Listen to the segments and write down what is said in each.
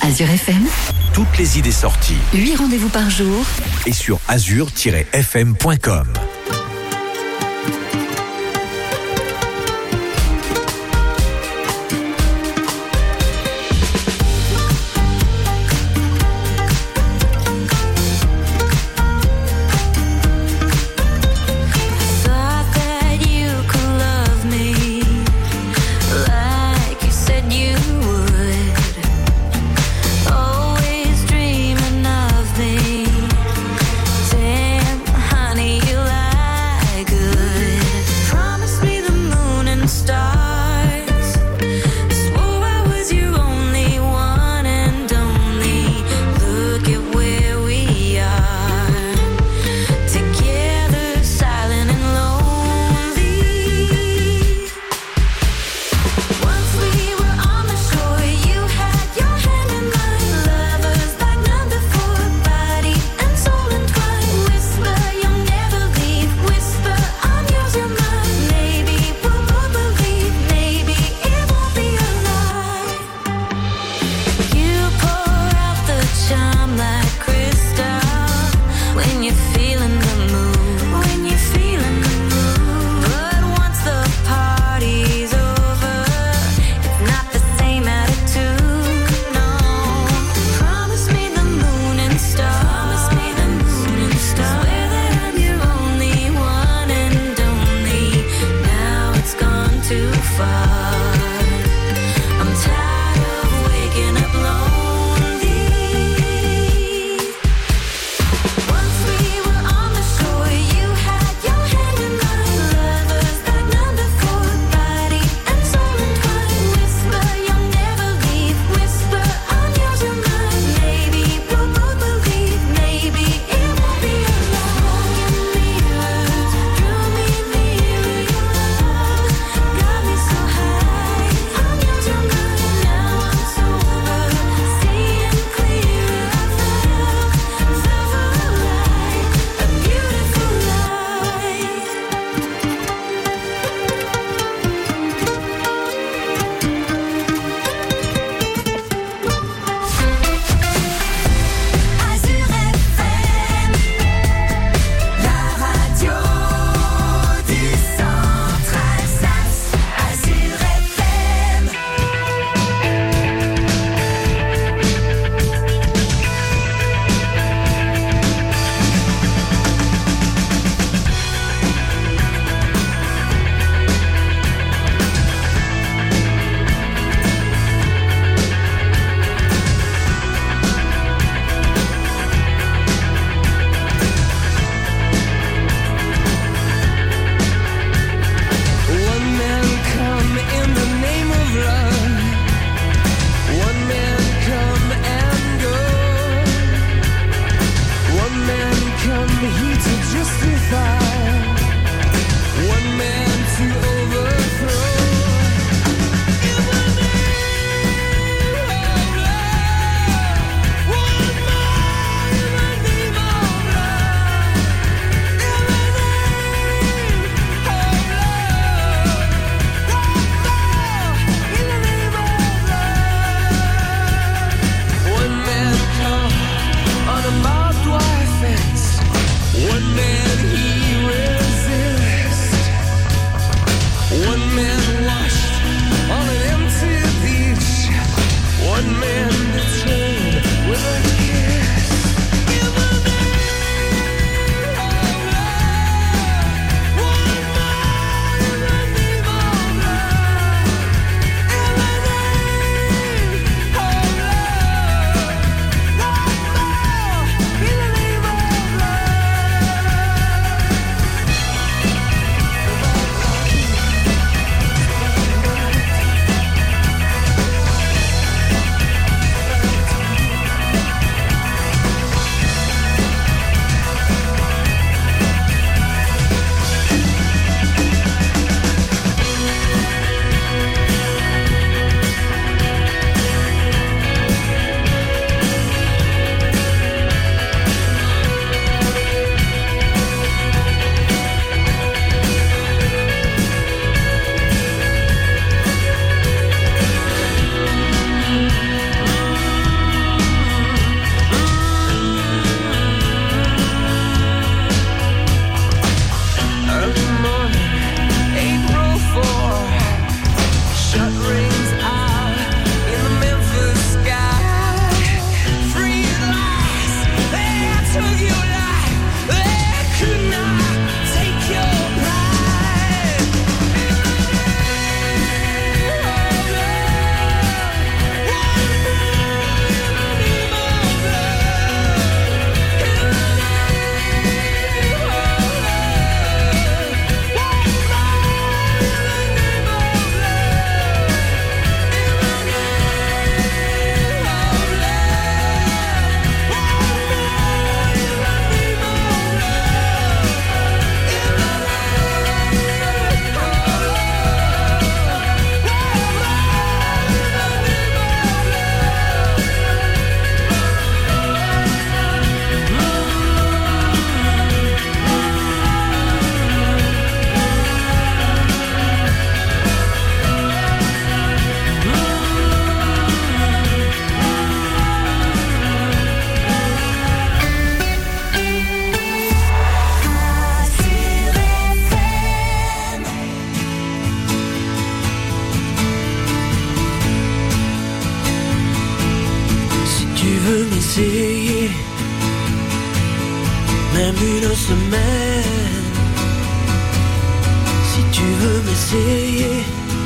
Azure FM, toutes les idées sorties. 8 rendez-vous par jour. Et sur azure-fm.com. Honey, you lie. m'essayer, même une semaine. Si tu veux m'essayer,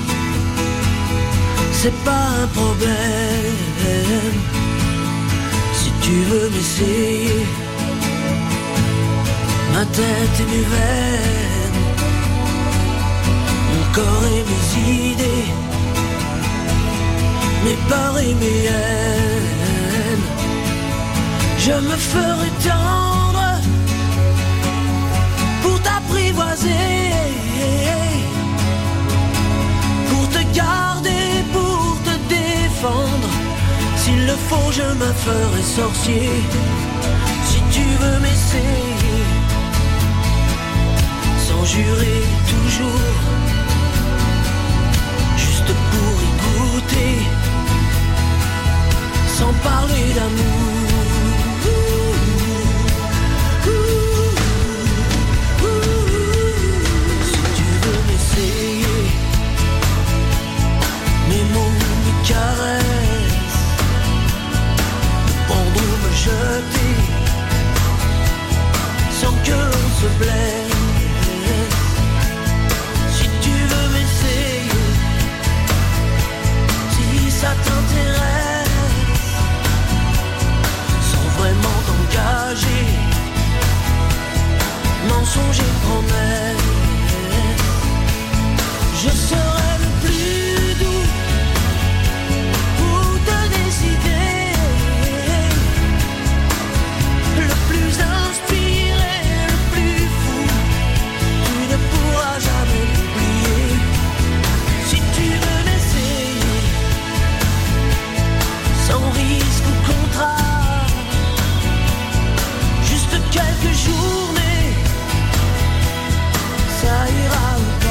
c'est pas un problème. Si tu veux m'essayer, ma tête et mes veines, mon corps et mes idées, mes peurs et mes haines. Je me ferai tendre pour t'apprivoiser, pour te garder, pour te défendre. S'il le faut, je me ferai sorcier. Si tu veux m'essayer, sans jurer toujours, juste pour y goûter, sans parler d'amour. Si tu veux m'essayer, mes mots, mes caresses, me prendre ou me jeter, sans que l'on se blesse. Si tu veux m'essayer, si ça t'intéresse, sans vraiment t'engager, mensonge et promesse, je serai le plus doux pour te décider, le plus inspiré, le plus fou, tu ne pourras jamais m'oublier. Si tu veux m'essayer, sans risque ou contrat, juste quelques journées, ça ira ou pas.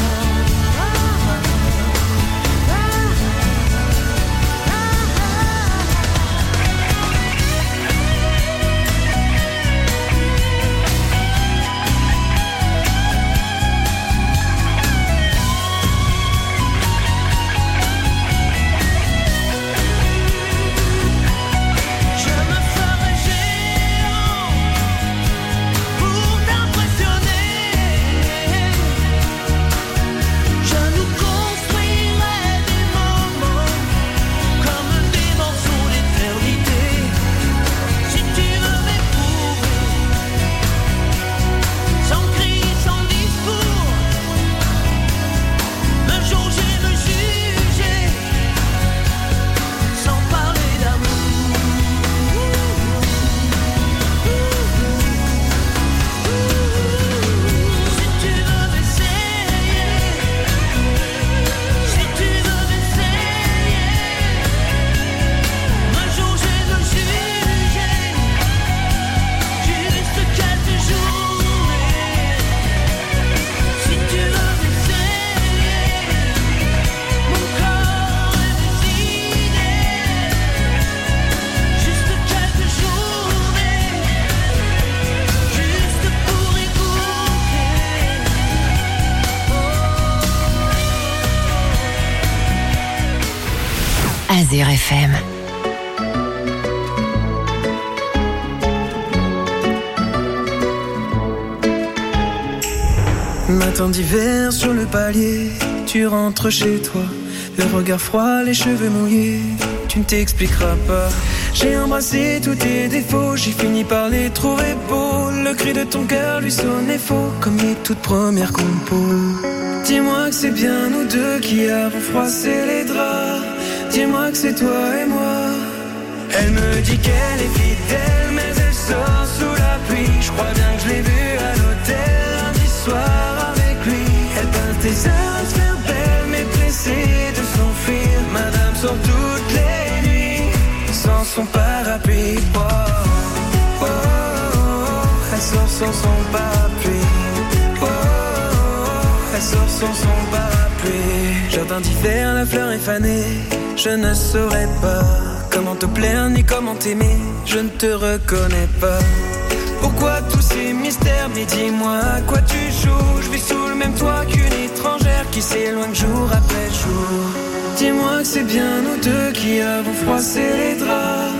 Je me ferai géant pour t'impressionner. Je nous construirai des moments comme des morceaux d'éternité. Si tu veux m'éprouver, sans cri, sans discours, me jauger, me juger, sans parler d'amour. Si tu veux m'essayer, si tu veux m'essayer, me jauger, me juger, juste quelques journées. Si tu veux m'essayer, mon corps et mes idées, juste quelques journées, juste pour y goûter. Azure FM. Matin d'hiver sur le palier, tu rentres chez toi, le regard froid, les cheveux mouillés, tu ne t'expliqueras pas. J'ai embrassé tous tes défauts, j'ai fini par les trouver beaux. Le cri de ton cœur lui sonnait faux, comme les toutes premières compos. Dis-moi que c'est bien nous deux qui avons froissé les draps. Dis-moi que c'est toi et moi. Elle me dit qu'elle est fidèle, mais elle sort sous la pluie. Je crois bien que je l'ai vue à l'hôtel lundi soir avec lui. Elle passe des heures à se faire belle, mais pressée de s'enfuir. Madame sort toutes les nuits sans son parapluie. Oh, oh, oh, elle sort sans son parapluie. Oh, oh, elle sort sans son parapluie. Jardin d'hiver, la fleur est fanée. Je ne saurais pas comment te plaire ni comment t'aimer. Je ne te reconnais pas. Pourquoi tous ces mystères? Mais dis-moi à quoi tu joues. Je vis sous le même toit qu'une étrangère qui s'éloigne jour après jour. Dis-moi que c'est bien nous deux qui avons froissé les draps.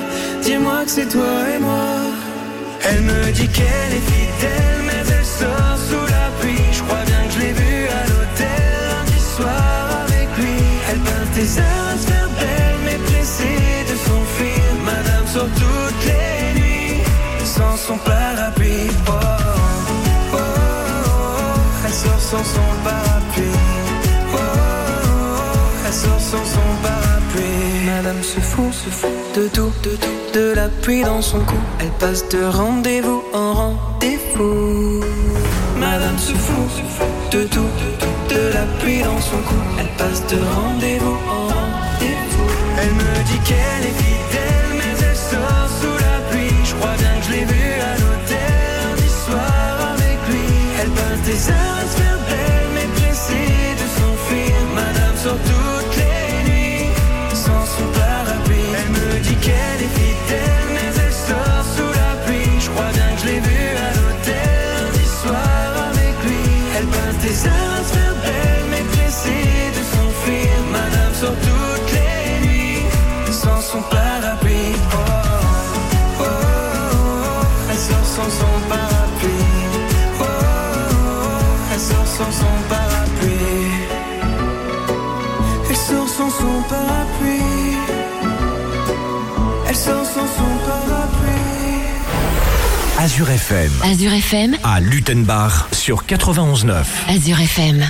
dis-moi que c'est toi et moi. Elle me dit qu'elle est fidèle, mais elle sort sous la pluie. Je crois bien que je l'ai vue à l'hôtel lundi soir avec lui. Elle peint tes heures à se faire belle, mais pressée de s'enfuir. Madame sort toutes les nuits sans son parapluie. Oh, oh, oh, oh. Elle sort sans son parapluie. Oh, oh, oh. Elle sort sans son parapluie. Madame se fout de tout, de la pluie dans son cou. Elle passe de rendez-vous en rendez-vous. Madame se fout de tout, de la pluie dans son cou. Elle passe de rendez-vous en rendez-vous. Elle me dit qu'elle est fidèle, mais elle sort sous la pluie. Je crois bien que je l'ai vue à l'hôtel lundi soir avec lui. Elle passe des heures à se faire belle, mais pressée de s'enfuir. Madame sort toutes les nuits sans son parapluie. Elle me dit qu'elle est fidèle, mais elle sort sous la pluie. Je crois bien que je l'ai vue à l'hôtel lundi soir avec lui. Elle passe des heures à se faire belle, mais pressée de s'enfuir. Madame sort toutes les nuits sans son parapluie. Oh, oh, oh, oh. Elle sort sans son parapluie. Oh, oh, oh. Elle sort sans son parapluie. Elle sort sans son parapluie. Elle sort sans son parapluie. Azure FM. Azure FM. À Luttenbach sur 91.9. Azure FM.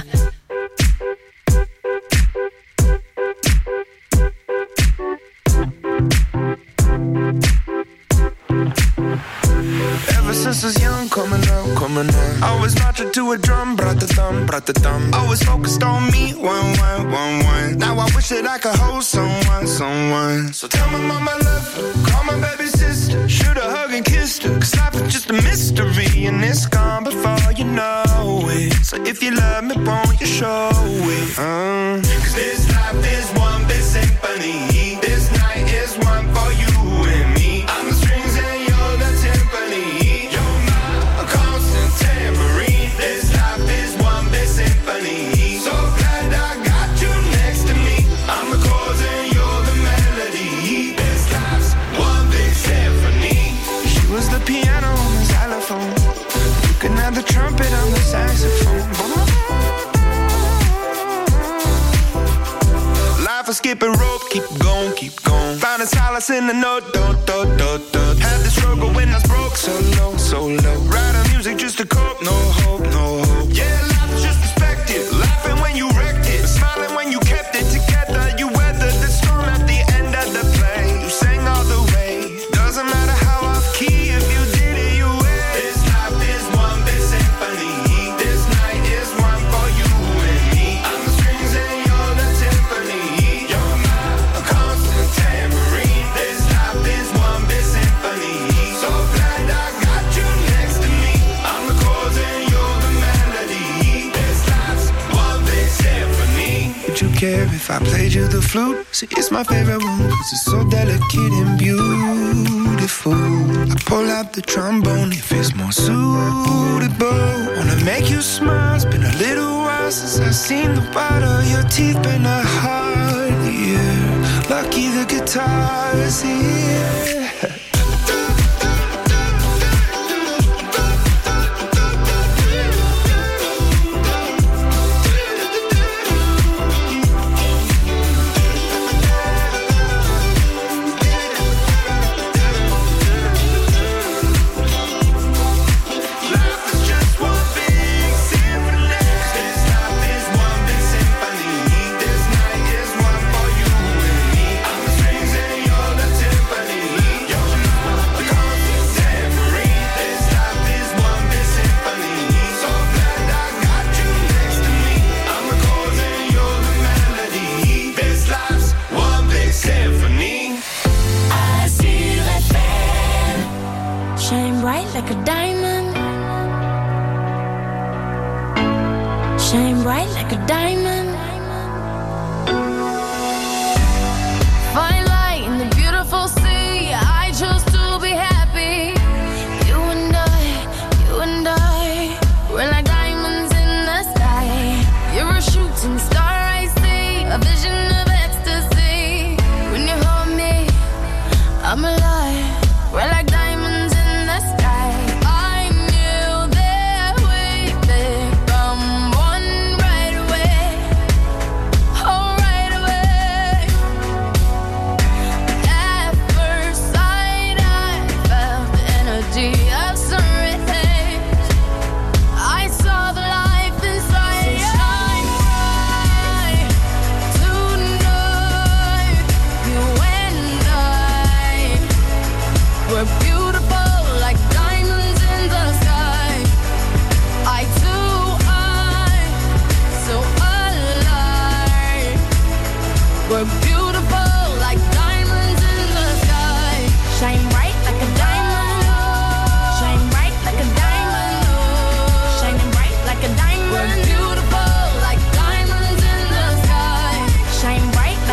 Since I was young, coming up. I was marching to a drum, brat-a-thumb, brat-a-thumb. Always focused on me, one. Now I wish that I could hold someone. So tell my mama I love her, call my baby sister. Shoot a hug and kissed her, cause life is just a mystery. And it's gone before you know it. So if you love me, won't you show it? Cause this life is one big symphony. This night is one for you and me. I'm the strings and you're the timpani. So glad I got you next to me. I'm the chords and you're the melody. This life's one big symphony. She was the piano on the xylophone. You can have the trumpet on the saxophone. Life is skipping rope, keep going. Finding solace in the note, do. Had the struggle when I was broke, so low. Writing music just to cope, no hope. Yeah, life is just perspective. Laughing when you wrecked it, smiling when you kept it together. You weathered the storm at the end of the play. You sang all the way. Doesn't matter how off key, if you did it, you win. This life is one big symphony. This night is one for you and me. I'm the strings and you're the timpani. You're my constant tambourine. This life is one big symphony. So glad I got you next to me. I'm the chords and you're the melody. This life's one big symphony. Would you care if I played you the flute? See, it's my favorite one, cause it's so delicate and beautiful. I pull out the trombone if it's more suitable. Wanna make you smile, it's been a little while since I've seen the white of your teeth. Been a hard year, lucky the guitar's here. Like a diamond, shine bright like a diamond. Fine light in the beautiful sea. I chose to be happy. You and I, we're like diamonds in the sky. You're a shooting star, I see, a vision of ecstasy. When you hold me, I'm alive.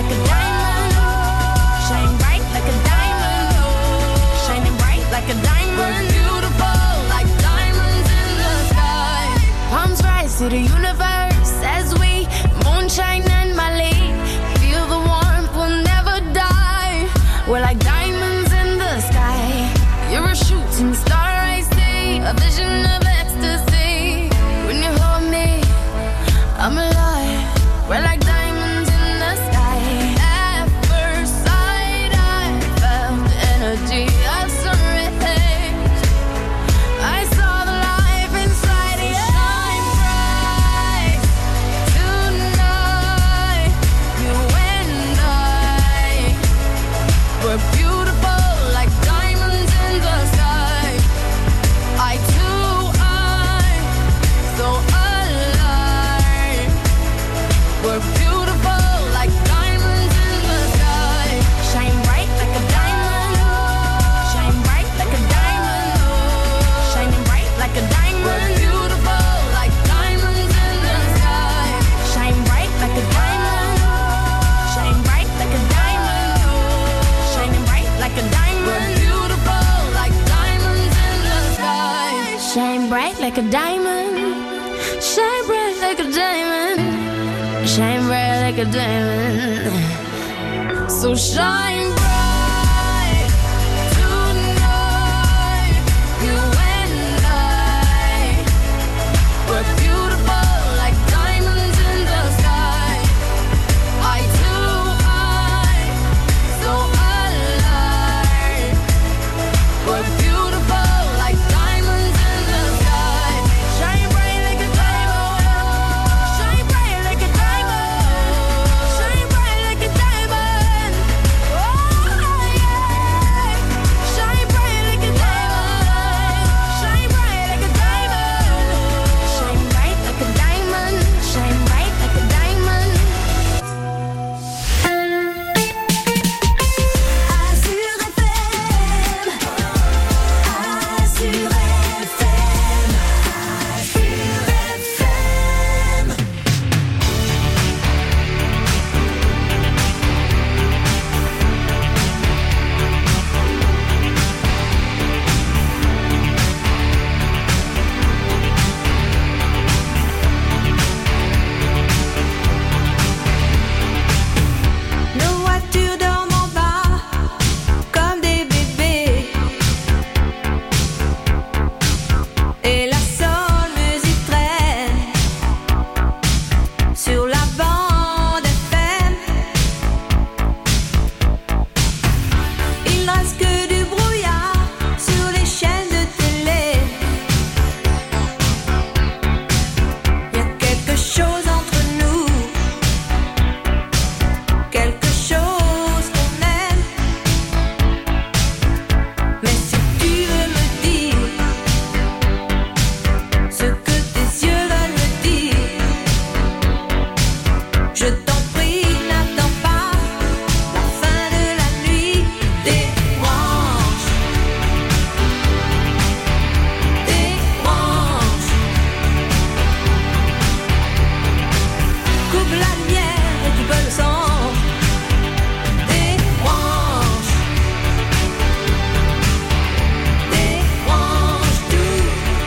like a diamond. Shine bright like a diamond. Shining bright like a diamond. We're beautiful like diamonds in the sky. Palms rise to the universe as we moonshine and Mali. Feel the warmth, we'll never die. We're like diamonds in the sky. You're a shooting star, I see. A vision of ecstasy. When you hold me, I'm alive. We're like diamonds in the sky. At first sight, I felt the energy of sun rays. I saw the life inside you. Shine bright tonight. You and I, we're beautiful like diamonds in the sky. I too, I'm so alive. We're beautiful like diamonds in the sky. Shine bright like a diamond. Shine bright like a diamond. Shining bright like a diamond. We're beautiful like diamonds in the sky. Shine bright like a diamond. Shine bright like a diamond. Shining bright like a diamond. We're beautiful like diamonds in the sky. Shine bright like a diamond. Shine bright like a diamond. Shine bright like a diamond. So shine bright tonight. You and I, we're beautiful like diamonds in the sky. I too, I'm so alive. We're beautiful like diamonds in the sky. Shine bright like a diamond. Shine bright like a diamond. Shine bright like a diamond. Oh yeah. Shine bright like a diamond. Shine bright like a diamond. Shine bright like a diamond. Shine bright like a diamond. Azure FM. Azure FM. Azure FM. Nos voitures dorment en bas comme des bébés. Et la seule musique traîne sur la bande FM. Il ne reste que du brouillard sur les chaînes de télé. Il y a quelque chose entre nous. Quelque chose qu'on aime. Mais si tu veux me dire ce que tes yeux veulent me dire, je t'en prie, n'attends pas la fin de la nuit. Débranche, débranche. Coupe la lumière et tu peux le sang. Débranche, débranche tout.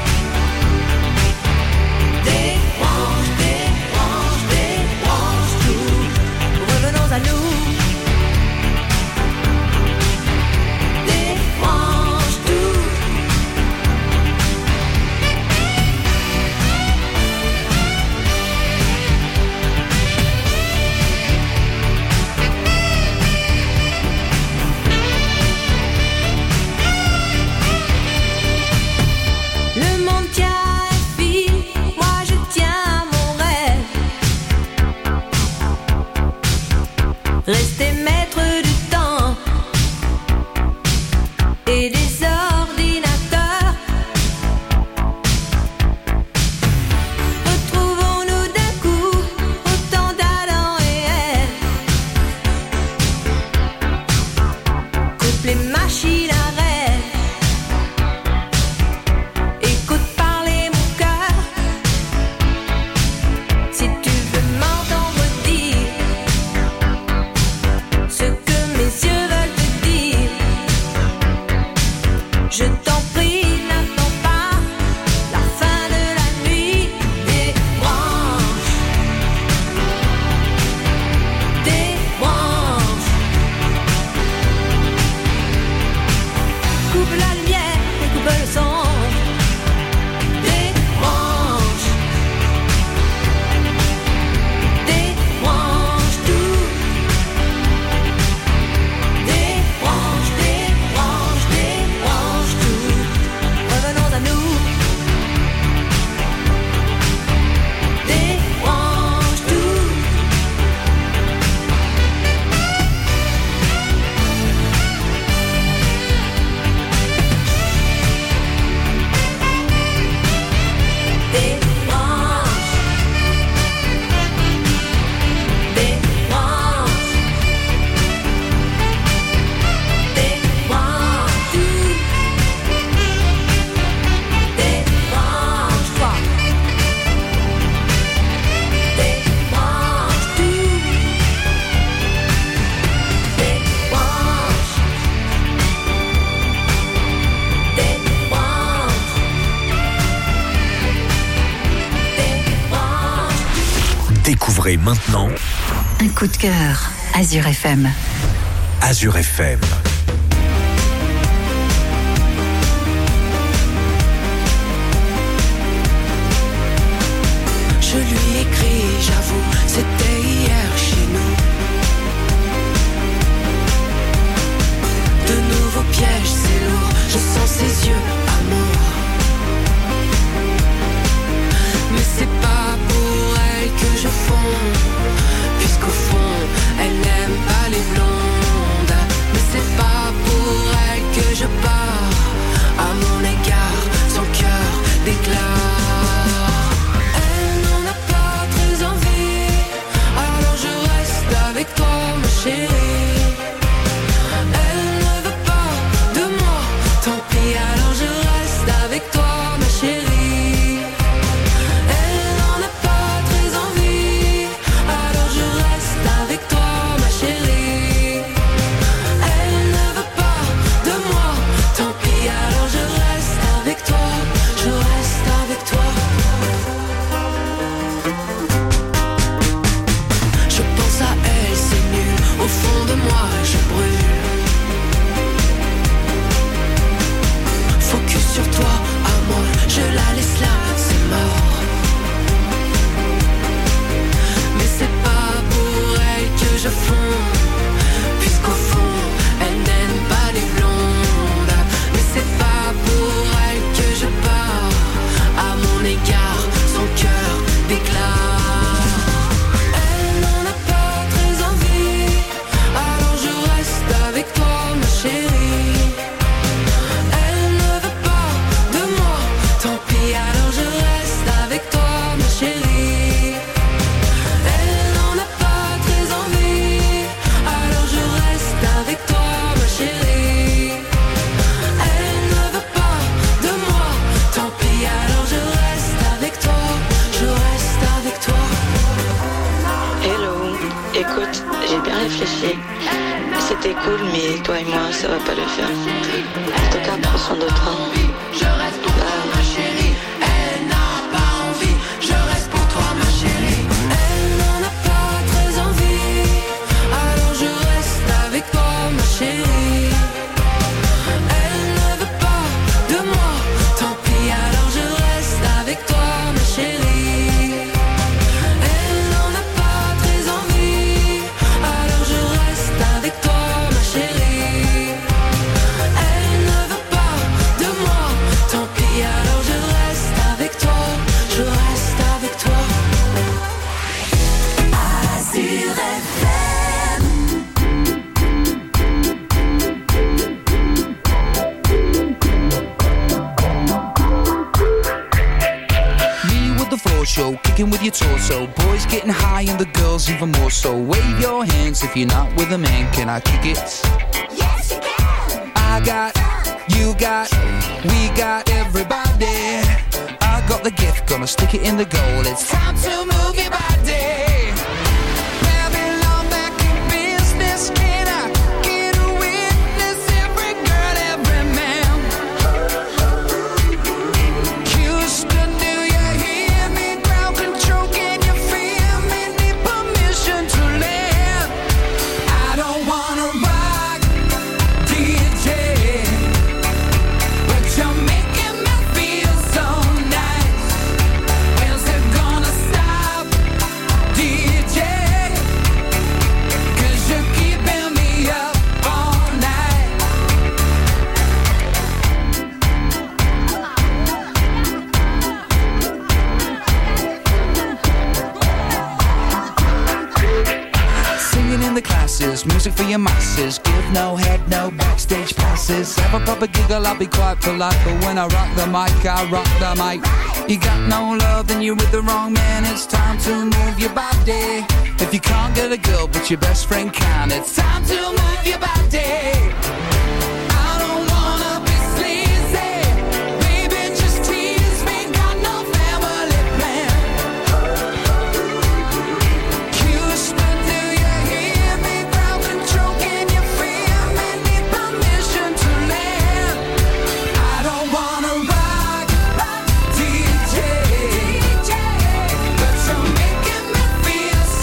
Débranche, débranche, débranche tout. Revenons à nous. Débranche tout. Le monde tient à un fil, moi je tiens à mon rêve. Rester maître du temps et des ordinateurs. Retrouvons-nous d'un coup autant d'Adam et Ève. Coupe les machines à rêve. Écoute parler mon cœur. Si tu veux m'entendre dire Découvrez maintenant un coup de cœur, Azure FM. Azure FM. Je lui écris, j'avoue, c'était hier chez nous. De nouveaux pièges, c'est lourd, je sens ses yeux, amour. Mais c'est pas pour elle que je fonds, puisqu'au fond, elle n'aime pas les blondes. Mais c'est pas pour elle que je pars, à mon égard, son cœur d'éclat. Avec toi ma chérie, elle ne veut pas de moi, tant pis alors je reste avec toi ma chérie. Elle n'en a pas très envie, alors je reste avec toi ma chérie. Elle ne veut pas de moi, tant pis alors je reste avec toi, je reste avec toi. Je pense à elle, c'est nul, au fond de moi je brûle. Focus sur toi, à moi, je la laisse là, c'est mort. Mais c'est pas pour elle que je fonds, puisqu'au fond, elle n'aime pas les blondes. Mais c'est pas pour elle que je pars, à mon égard, son cœur d'éclat. Avec toi ma chérie, elle ne veut pas de moi, tant pis alors je reste avec toi ma chérie. Elle n'en a pas très envie, alors je reste avec toi ma chérie. Elle ne veut pas de moi, tant pis alors je reste avec toi, je reste avec toi. Hello, écoute, j'ai bien réfléchi. C'était cool, mais toi et moi, ça va pas le faire. En tout cas, prends soin de toi. Je reste pour toi, ma chérie. Elle n'a pas envie. Je reste pour toi, ma chérie. Elle n'en a pas très envie. Alors je reste avec toi, ma chérie. Elle ne veut pas de moi. Tant pis, alors je reste avec toi, ma chérie. Elle n'en a pas très envie. Alors je reste avec toi. Show, kicking with your torso. Boys getting high and the girls even more so. Wave your hands if you're not with a man. Can I kick it? Yes, you can. I got, you got, we got everybody. I got the gift, gonna stick it in the goal. It's time to move your body. Babylon back in business. Can I get a witness? Every girl, every man. Houston, do you hear me? Ground control, can you feel me? Need permission to land. I don't wanna rock, DJ, but you're making me feel so nice. When's it gonna stop, DJ? 'Cause you're keeping me up all night. Singing in the classes, music for your masses. Give no head, no backstage passes. Have a proper giggle, I'll be quite polite. But when I rock the mic, I rock the mic. You got no love, then you're with the wrong man. It's time to move your body. If you can't get a girl, but your best friend can, it's time to move your body. I don't wanna be sleazy. Baby, just tease me. Got no family plan. Houston, do you hear me? Ground control, can you feel me? Need permission to land. I don't wanna rock, DJ, but you're making me feel so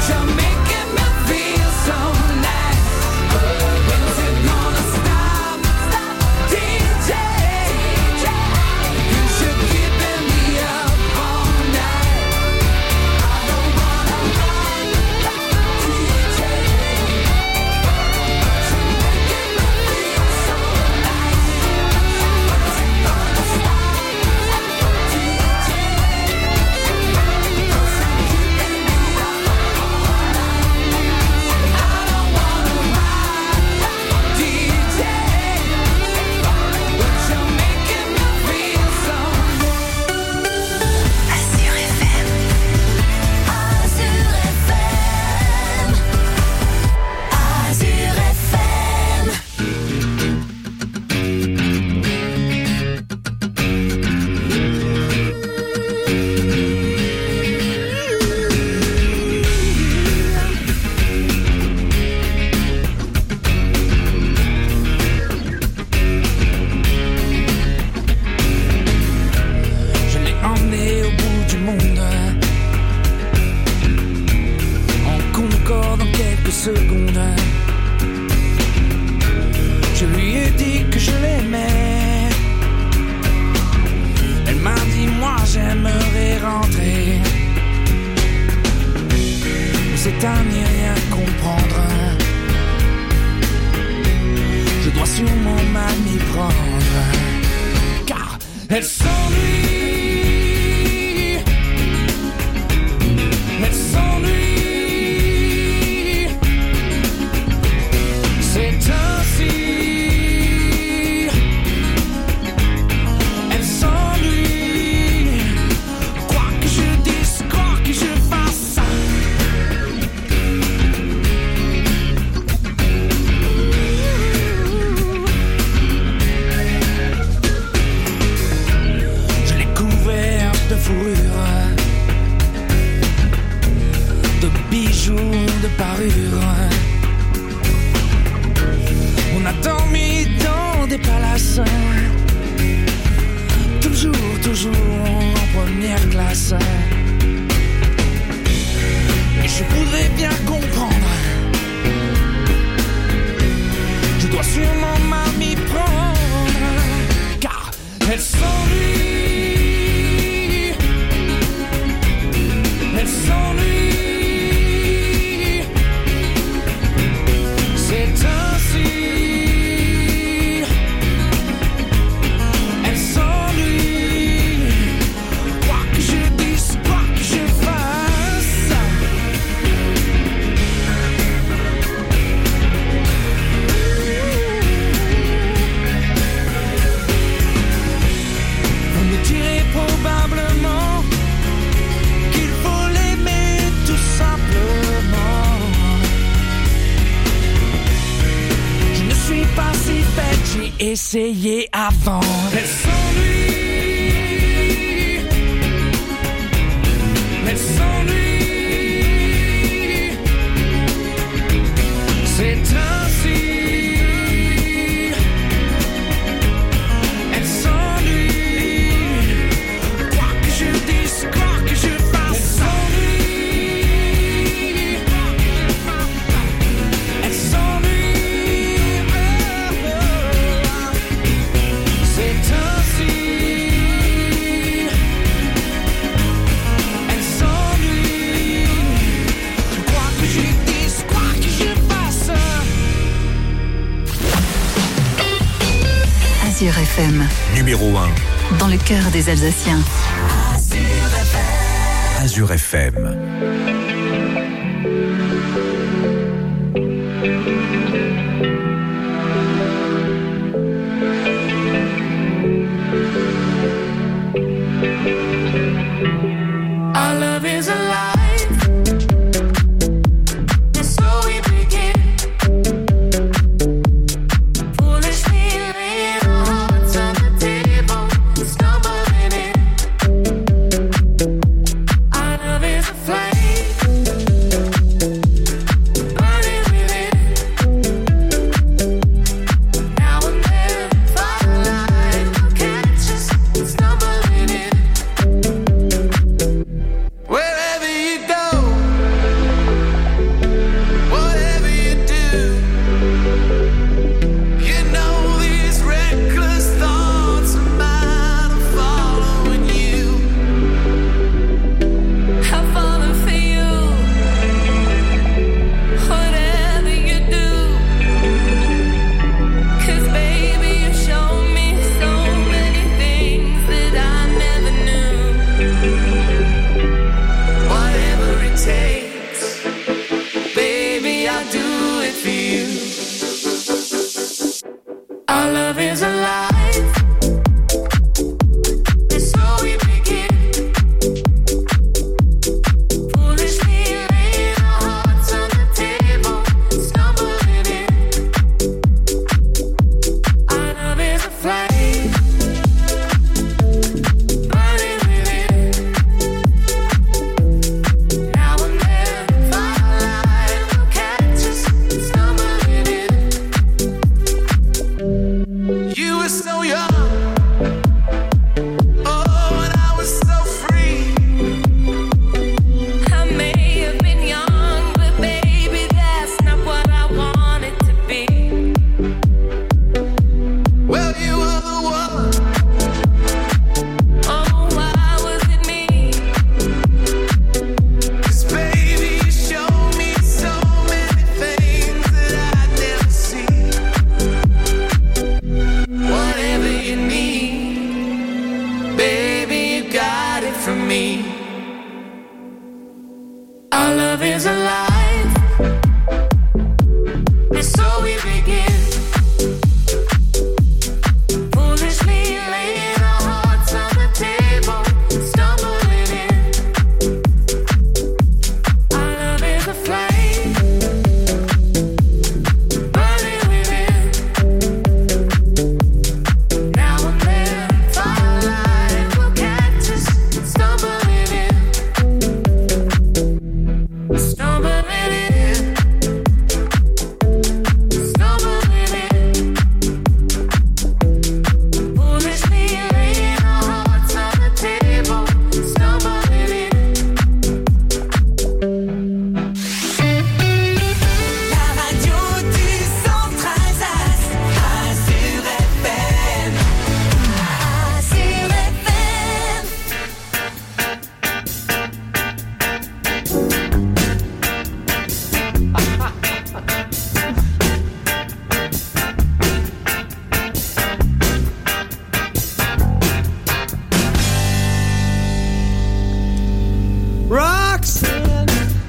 Essayé avant. Elle s'ennuie. Elle s'ennuie. C'est ainsi. Elle s'ennuie. Quoi que je dise, quoi que je fasse. Elle s'ennuie. Elle s'ennuie. Azure FM. Numéro 1. Dans le cœur des Alsaciens. Azure FM. Our love is alive. And so we begin. Foolishly laying our hearts on the table, stumbling in. Our love is a flame. Roxanne,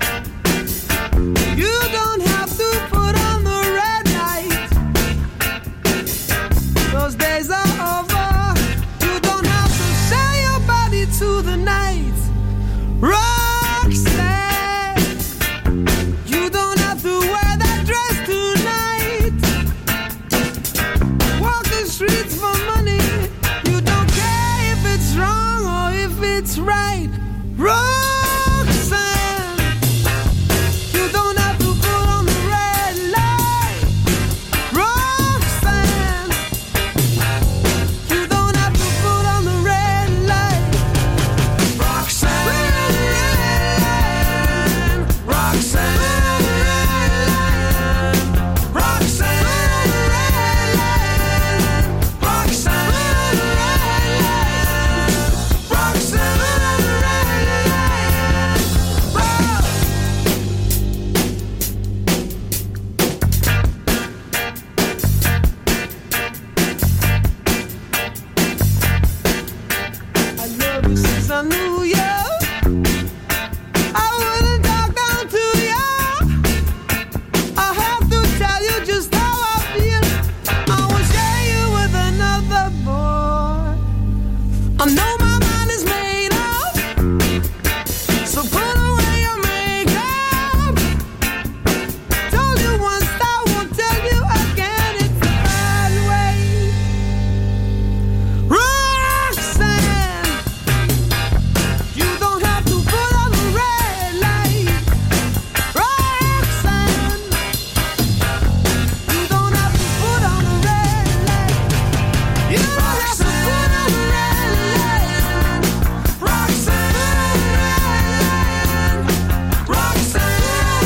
you don't have to put on the red light. Those days are over. You don't have to sell your body to the night. Roxanne, you don't have to wear that dress tonight. Walk the streets for money. You don't care if it's wrong or if it's right. Roxanne, you don't have to put on the red light. Roxanne, you don't have to put on the red light. Roxanne, Roxanne, Roxanne, I love you since I knew you. I wouldn't talk down to you. I have to tell you just how I feel. I will share you with another boy. I know my mind is made up, so put away your makeup. Told you once, I won't tell you again. It's the bad way. Roxanne, you don't have to put on the red light. Roxanne, you don't have to put on the red light. You don't have to put on the red light. Roxanne, Roxanne,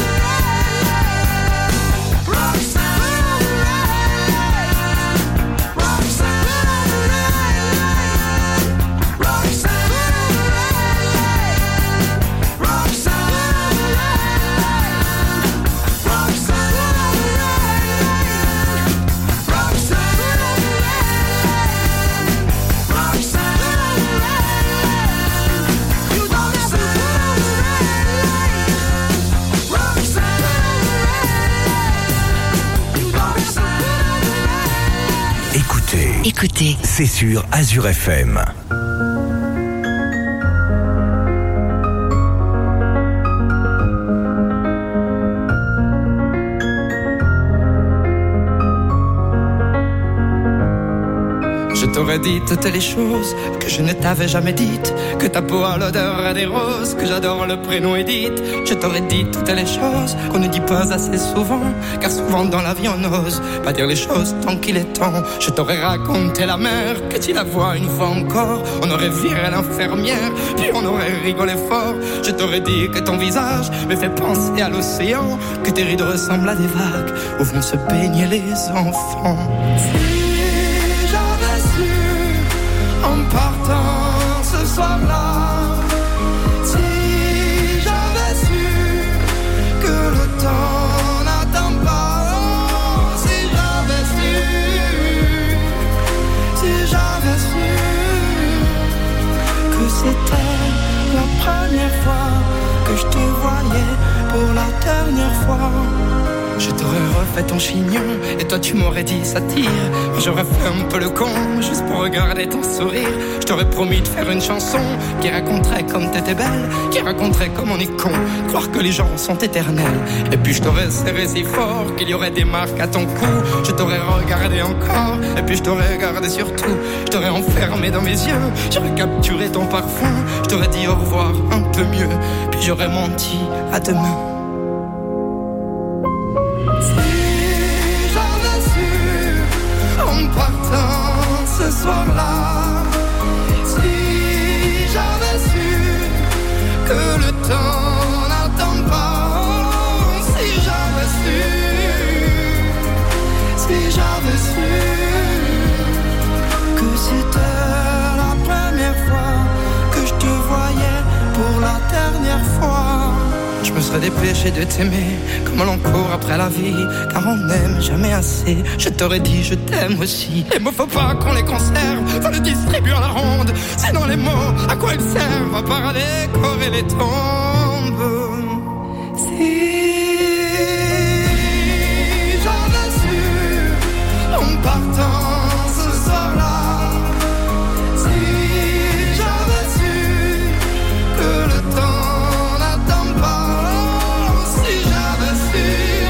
Écoutez, c'est sur Azure FM. Je t'aurais dit toutes les choses que je ne t'avais jamais dites, que ta peau a l'odeur des roses, que j'adore le prénom Edith. Je t'aurais dit toutes les choses qu'on ne dit pas assez souvent, car souvent dans la vie on n'ose pas dire les choses tant qu'il est temps. Je t'aurais raconté la mer, que tu la vois une fois encore. On aurait viré l'infirmière, puis on aurait rigolé fort. Je t'aurais dit que ton visage me fait penser à l'océan, que tes rides ressemblent à des vagues où vont se baigner les enfants. En partant ce soir-là, si j'avais su que le temps n'attend pas, si j'avais su que c'était la première fois que je te voyais pour la dernière fois. Je t'aurais refait ton chignon et toi tu m'aurais dit ça tire. J'aurais fait un peu le con juste pour regarder ton sourire. Je t'aurais promis de faire une chanson qui raconterait comme t'étais belle, qui raconterait comme on est con, croire que les gens sont éternels. Et puis je t'aurais serré si fort qu'il y aurait des marques à ton cou. Je t'aurais regardé encore et puis je t'aurais regardé surtout. Je t'aurais enfermé dans mes yeux, j'aurais capturé ton parfum. Je t'aurais dit au revoir un peu mieux, puis j'aurais menti à demain. En partant ce soir-là, si j'avais su que le temps n'attend pas, si j'avais su que c'était la première fois que je te voyais pour la dernière fois. Je me serais dépêché de t'aimer comme l'on court après la vie, car on n'aime jamais assez. Je t'aurais dit je t'aime aussi. Les mots faut pas qu'on les conserve, faut les distribuer à la ronde. Sinon les mots, à quoi ils servent à part à décorer les tombes. j'avais su en partant ce soir-là, si j'avais su que le temps n'attend pas, si j'avais su,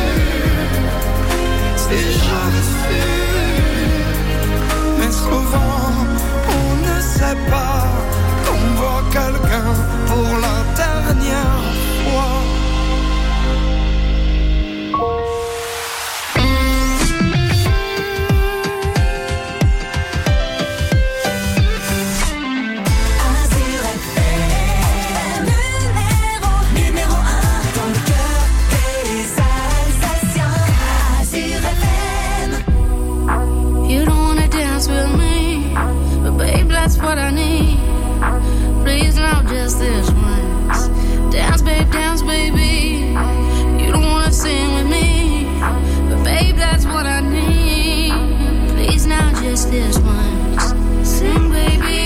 si j'avais su. Mais souvent on ne sait pas qu'on voit quelqu'un pour la dernière fois. That's what I need. Please, now just this once. Dance, baby. You don't wanna sing with me, but babe, that's what I need. Please, now just this once. Sing, baby.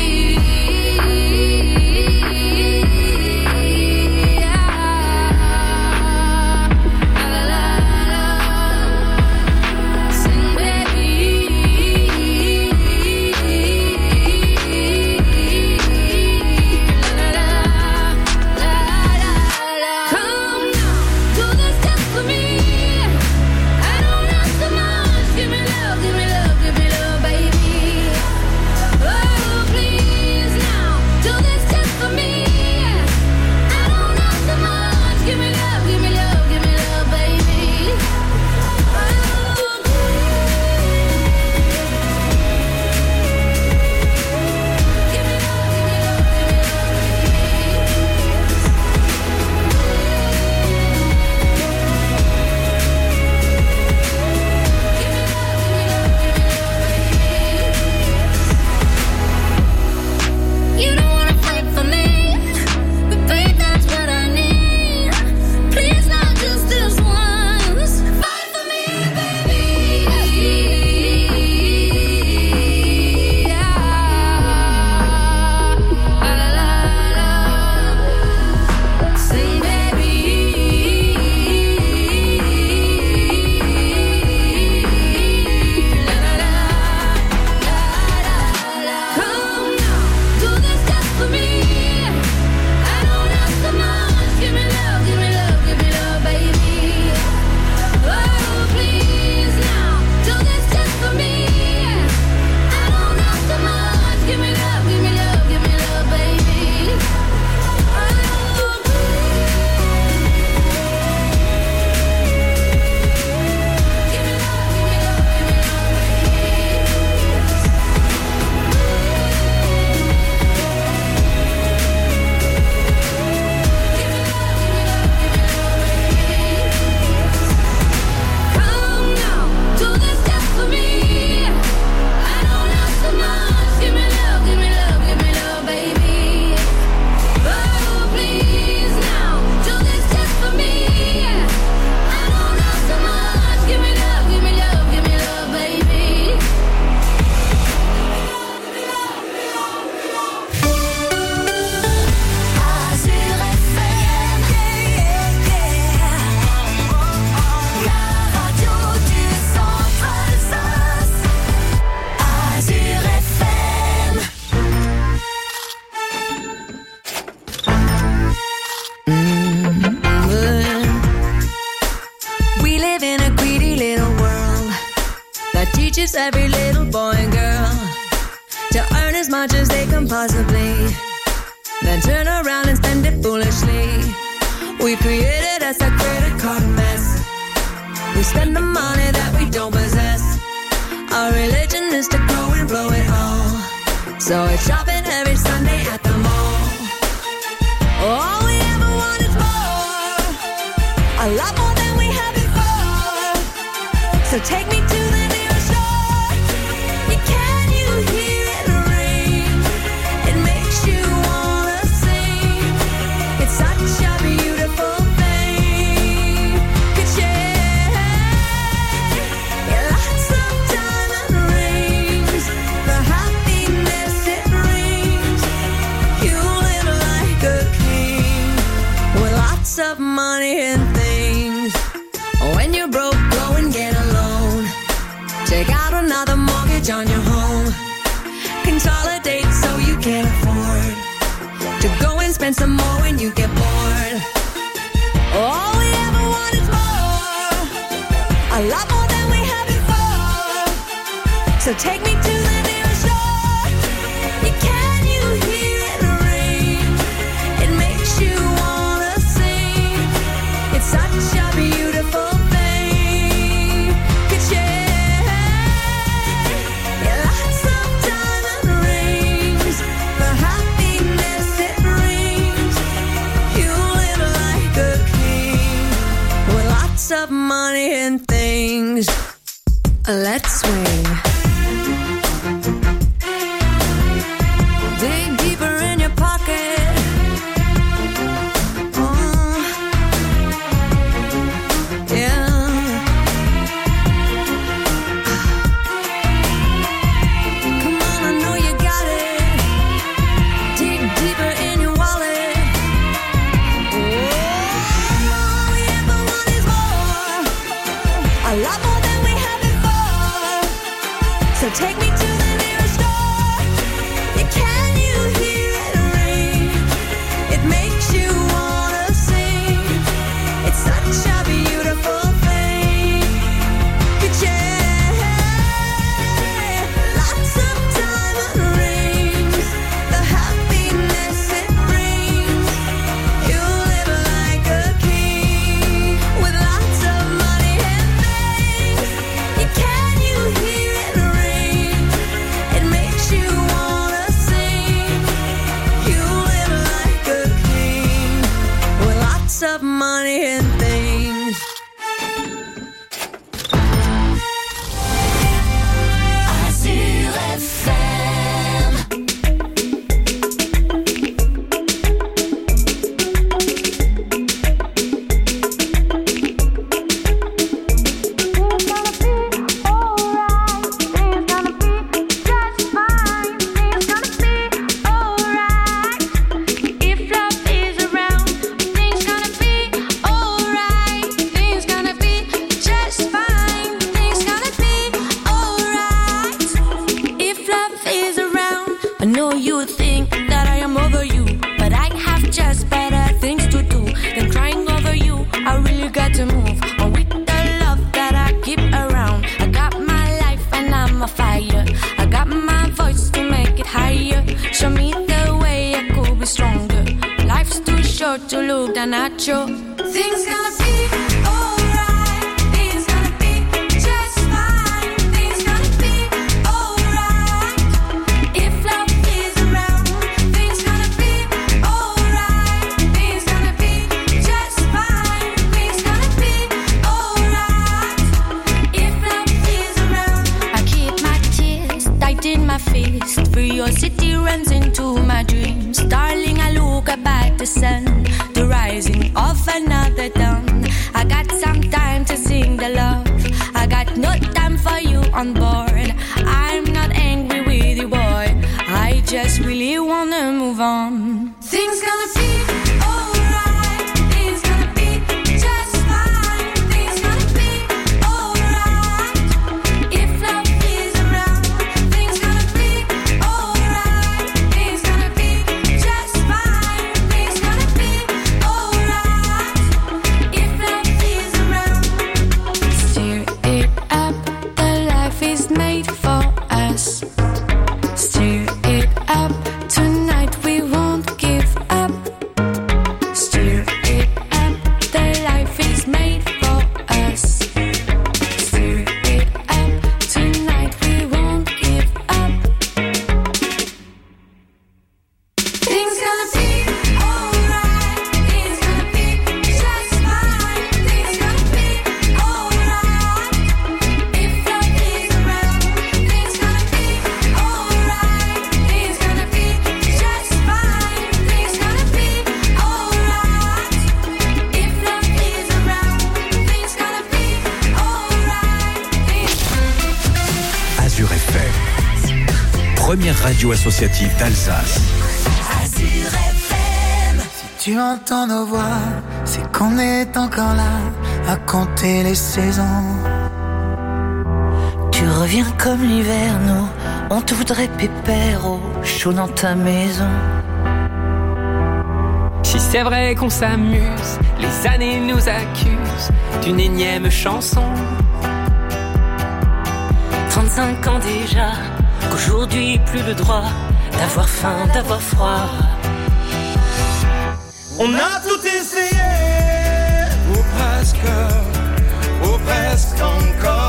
Every little boy and girl to earn as much as they can possibly, then turn around and spend it foolishly. We created us a credit card mess. We spend the money that we don't possess. Our religion is to grow and blow it all, so it's shopping every Sunday at the mall. All we ever want is more, a lot more than we had before. So take me to the nearest shore. Can you hear it ring? It makes you wanna sing. It's such a beautiful thing. Could share lots of diamond rings, the happiness it brings. You live like a king with lots lots of money and things. When you're broke, go and get a loan. Take out another mortgage on your home. Consolidate so you can afford to go and spend some more when you get bored. All we ever want is more, a lot more than we had before. So take me to the nearest shore. Can you hear it rain? It makes you wanna sing. It's such a beautiful thing. Could share lots of diamond rings, the happiness it brings. You live like a king with lots of money and things. Let's swing. Dig deeper in your pocket. Yeah. Come on, I know you got it. Dig deeper in your wallet. All we ever want is more, a lot more than we had before. So take me to the nearest door. Can you hear it rain? It makes you wanna sing. It's such a beautiful thing. Could share lots of diamond rings, the happiness it brings. You live like a king with lots of money and things. Can you hear it rain? It makes you wanna sing. You live like a king with lots of money and things. Azure FM. I know you think that I am over you, but I have just better things to do than crying over you. I really got to move on with the love that I keep around. I got my life and I'm a fire. I got my voice to make it higher. Show me the way I could be stronger. Life's too short to look down at you. Things gonna be alright. Things gonna be just fine. Things gonna be alright. If love is around, things gonna be alright. Things gonna be just fine. Things gonna be alright. If love is around. I keep my tears tight in my fist. Curiosity runs into my dreams. Darling, I look up at the sun, the rising of another dawn. I got some time to sing the love. I got no time for you on board. I'm not angry with you, boy. I just really wanna move on. Things gonna be alright. Things gonna be just fine. Things gonna be alright. If love is around, things gonna be alright. Things gonna be just fine. Things gonna be alright. If love is around. Steer it up, the life is made for us. Steer it up, tonight we won't give up. Steer it up, the life is made for us. Steer it up, tonight we won't give up. Things gonna be alright. Things gonna be just fine. Things gonna be alright. If love is around, things gonna be alright. Things gonna be just fine. Things gonna be alright. If love is around, things gonna be alright. Azure FM, première radio associative d'Alsace. Azure FM. Tu entends nos voix c'est qu'on est encore là à compter les saisons. Tu reviens comme l'hiver, nous, on te voudrait pépère au chaud dans ta maison. Si c'est vrai qu'on s'amuse, les années nous accusent d'une énième chanson. 35 ans déjà, qu'aujourd'hui plus le droit d'avoir faim, d'avoir froid. On a tout essayé, ou presque encore.